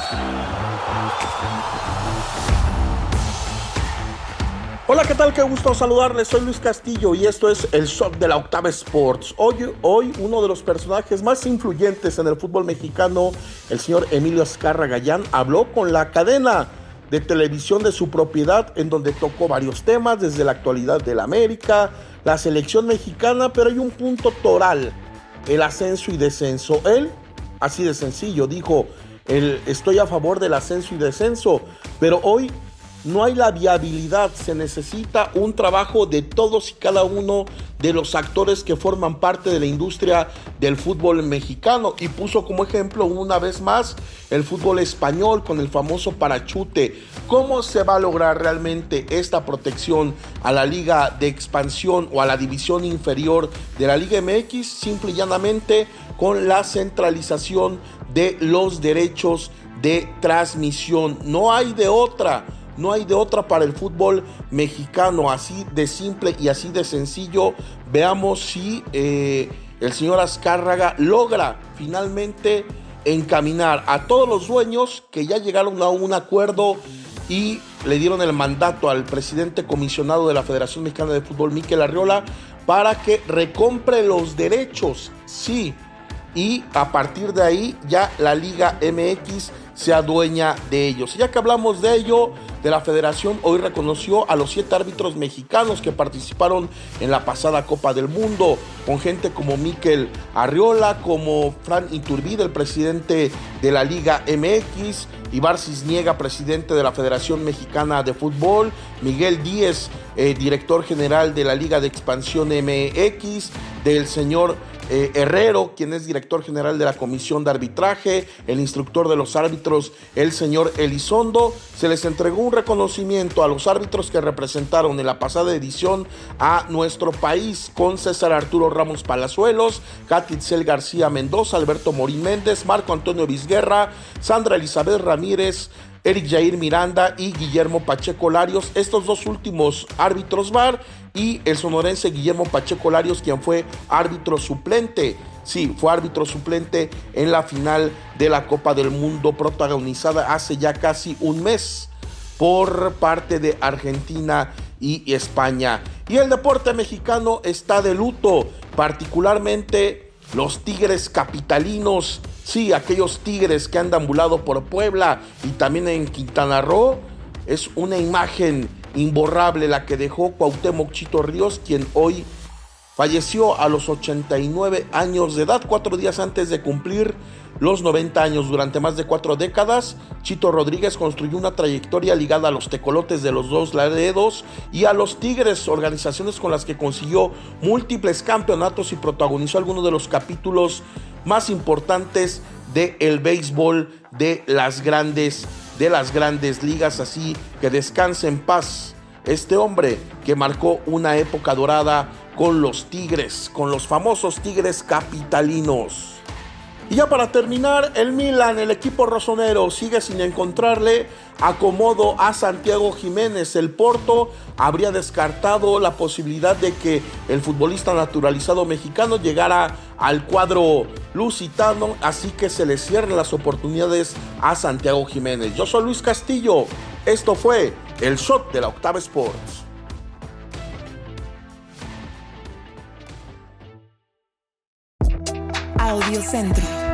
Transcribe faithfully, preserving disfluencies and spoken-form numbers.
Hola, ¿qué tal? Qué gusto saludarles. Soy Luis Castillo y esto es el Shot de la Octava Sports. Hoy, hoy uno de los personajes más influyentes en el fútbol mexicano, el señor Emilio Azcárraga Gallán, habló con la cadena de televisión de su propiedad, en donde tocó varios temas, desde la actualidad del América, la selección mexicana, pero hay un punto toral: el ascenso y descenso. Él, así de sencillo, dijo: el, estoy a favor del ascenso y descenso, pero hoy no hay la viabilidad, se necesita un trabajo de todos y cada uno de los actores que forman parte de la industria del fútbol mexicano, y puso como ejemplo una vez más el fútbol español con el famoso parachute. ¿Cómo se va a lograr realmente esta protección a la liga de expansión o a la división inferior de la Liga M X? Simple y llanamente con la centralización de los derechos de transmisión. No hay de otra. No hay de otra para el fútbol mexicano, así de simple y así de sencillo. Veamos si eh, el señor Azcárraga logra finalmente encaminar a todos los dueños que ya llegaron a un acuerdo y le dieron el mandato al presidente comisionado de la Federación Mexicana de Fútbol, Mikel Arriola, para que recompre los derechos, sí, y a partir de ahí ya la Liga M X se adueña de ellos. Y ya que hablamos de ello, de la federación, hoy reconoció a los siete árbitros mexicanos que participaron en la pasada Copa del Mundo, con gente como Mikel Arriola, como Fran Iturbide, el presidente de la Liga M X, Ibar Cisniega, presidente de la Federación Mexicana de Fútbol, Miguel Díez, eh, director general de la Liga de Expansión M X, del señor Eh, Herrero, quien es director general de la Comisión de Arbitraje, el instructor de los árbitros, el señor Elizondo. Se les entregó un reconocimiento a los árbitros que representaron en la pasada edición a nuestro país, con César Arturo Ramos Palazuelos, Catitzel García Mendoza, Alberto Morín Méndez, Marco Antonio Vizguerra, Sandra Elizabeth Ramírez, Eric Jair Miranda y Guillermo Pacheco Larios, estos dos últimos árbitros V A R, y el sonorense Guillermo Pacheco Larios, quien fue árbitro suplente. Sí, fue árbitro suplente en la final de la Copa del Mundo, protagonizada hace ya casi un mes por parte de Argentina y España. Y el deporte mexicano está de luto, particularmente los Tigres capitalinos. Sí, aquellos Tigres que han deambulado por Puebla y también en Quintana Roo. Es una imagen imborrable la que dejó Cuauhtémoc Chito Ríos, quien hoy falleció a los ochenta y nueve años de edad, cuatro días antes de cumplir los noventa años. Durante más de cuatro décadas, Chito Rodríguez construyó una trayectoria ligada a los Tecolotes de los Dos Laredos y a los Tigres, organizaciones con las que consiguió múltiples campeonatos y protagonizó algunos de los capítulos más importantes del béisbol de las grandes, de las grandes ligas. Así que descanse en paz este hombre que marcó una época dorada con los Tigres, con los famosos Tigres capitalinos. Y ya para terminar, el Milan, el equipo rosonero, sigue sin encontrarle acomodo a Santiago Jiménez. El Porto habría descartado la posibilidad de que el futbolista naturalizado mexicano llegara al cuadro lusitano, así que se le cierran las oportunidades a Santiago Jiménez. Yo soy Luis Castillo, esto fue el Shot de la Octava Sports. Audiocentro.